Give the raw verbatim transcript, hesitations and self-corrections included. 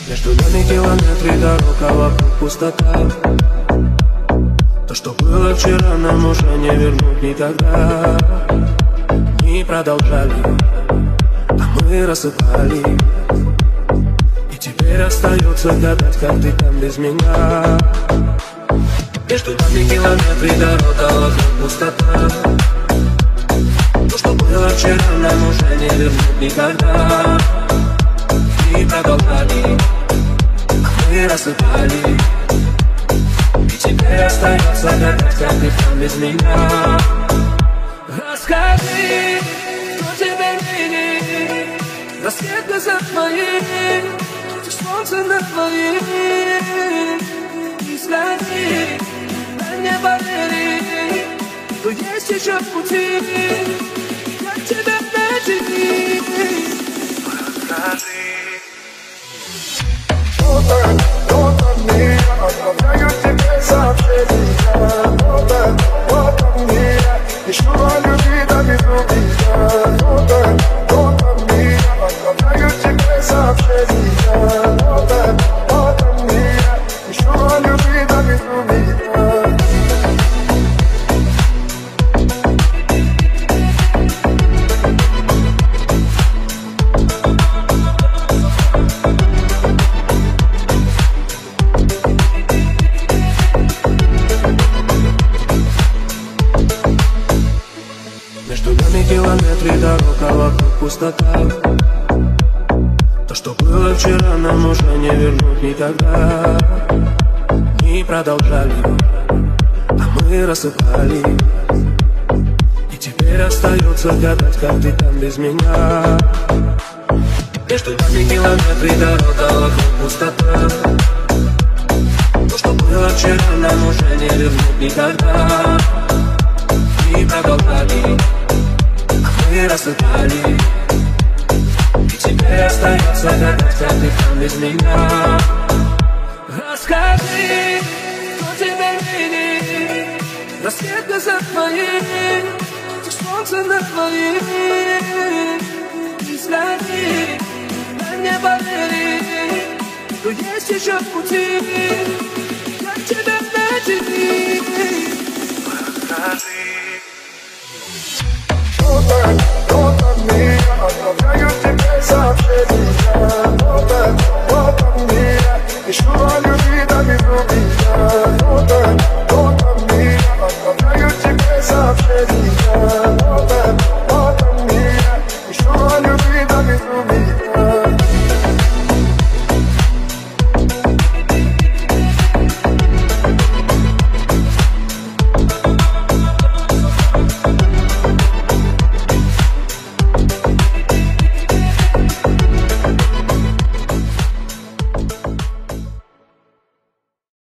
Между нами километры дорог, а вокруг пустота. То, что было вчера, нам уже не вернуть никогда. Мы продолжали, а мы рассыпали. И теперь остается гадать, как ты там без меня. Между нами километры дорог, а вокруг пустота. То, что было вчера, нам уже не вернуть никогда. Мы продолжали, а мы рассыпали. И теперь остается гадать, как ты там без меня. Расскажи, кто теперь видит рассвет в глазах твоих, солнце над твоих. И сходи, дай мне поверить, что есть еще пути, как тебя найти. Расскажи. Вот так, вот так мне отправляю тебе сообщения. Вот так, вот так мне ищу любви до безумия. Вот так, вот так мне отправляю тебе сообщения. Вот так, вот так мне ищу любви до безумия. Километры дорог, а вокруг пустота. То, что было вчера, нам уже не вернуть никогда. Мы продолжали, а мы рассыпали. И теперь остается гадать, как ты там без меня. Между нами километры дорог, а вокруг пустота. То, что было вчера, нам уже не вернуть никогда. Мы продолжали, мы рассыпали. И теперь остается гадать, как ты там без меня. Расскажи, кто теперь видит рассвет в глазах твоих, солнце над твоих. И сходи, дай мне поверить, что есть еще пути, как тебя найти. Расскажи. Вот так.